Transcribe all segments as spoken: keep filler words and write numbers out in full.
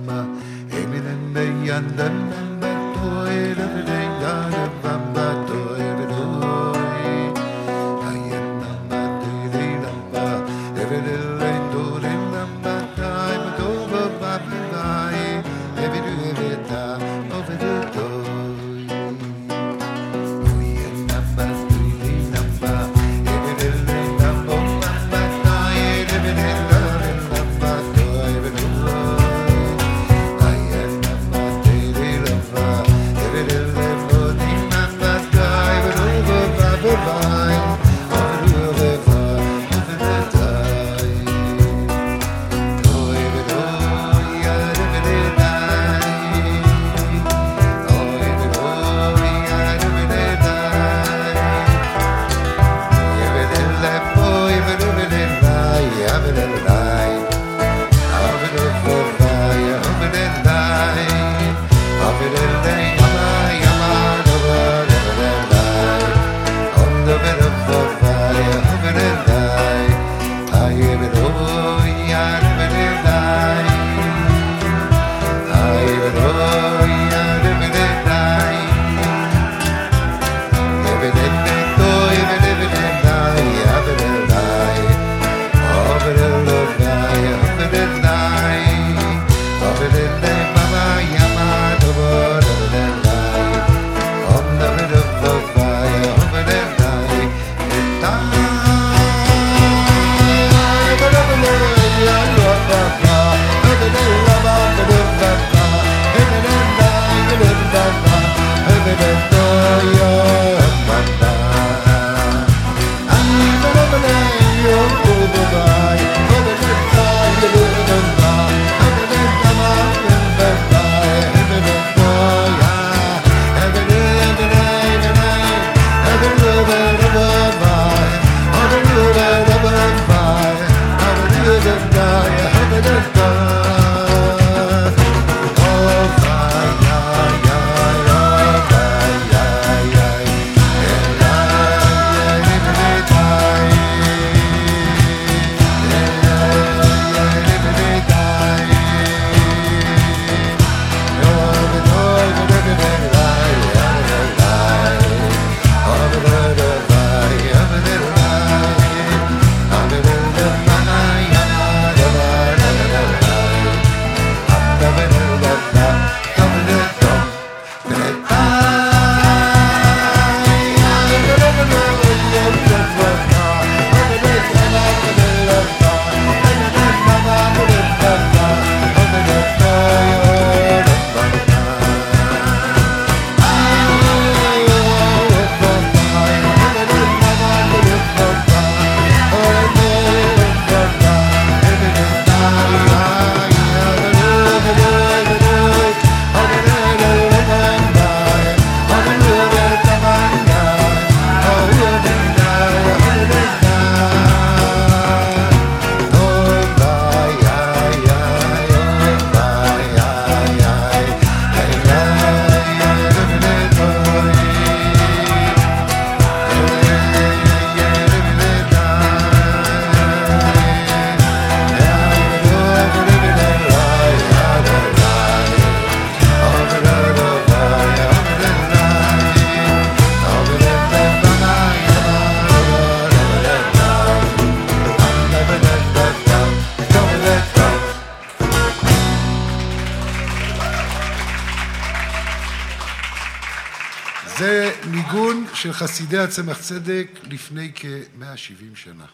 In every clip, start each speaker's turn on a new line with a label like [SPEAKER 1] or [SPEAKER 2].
[SPEAKER 1] זה ניגון של חסידי הצמח צדק לפני כ-מאה ושבעים שנה.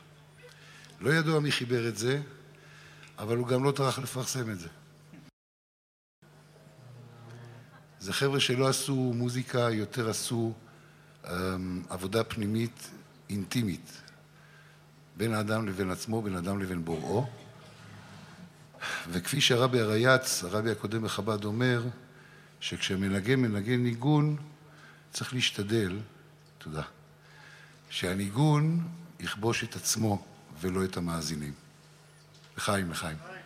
[SPEAKER 1] לא ידוע מי חיבר את זה, אבל הוא גם לא טרח לפרסם את זה. זה חבר'ה שלא עשו מוזיקה, יותר עשו um, עבודה פנימית אינטימית, בין האדם לבין עצמו, בין האדם לבין בוראו. וכפי שהרבי הרייץ, הרבי הקודם בחב"ד אומר, שכשמנגן מנגן ניגון, צריך להשתדל, תודה, שהניגון יכבוש את עצמו ולא את המאזינים. לחיים, לחיים.